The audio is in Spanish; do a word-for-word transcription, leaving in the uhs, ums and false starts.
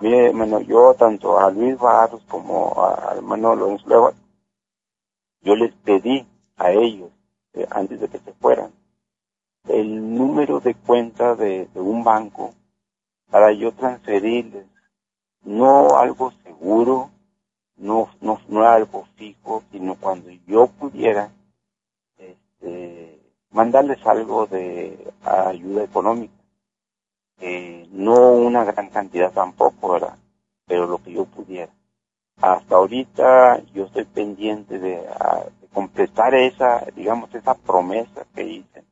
Mire, hermano, yo tanto a Luis Barros como a- al hermano Lorenzo Lewa, yo les pedí a ellos, eh, antes de que se fueran, el número de cuenta de, de un banco para yo transferirles, no algo seguro, no, no, no algo fijo, sino cuando yo pudiera este, mandarles algo de ayuda económica. Eh, no una gran cantidad tampoco, ¿verdad? Pero lo que yo pudiera. Hasta ahorita yo estoy pendiente de, a, de completar esa, digamos, esa promesa que hice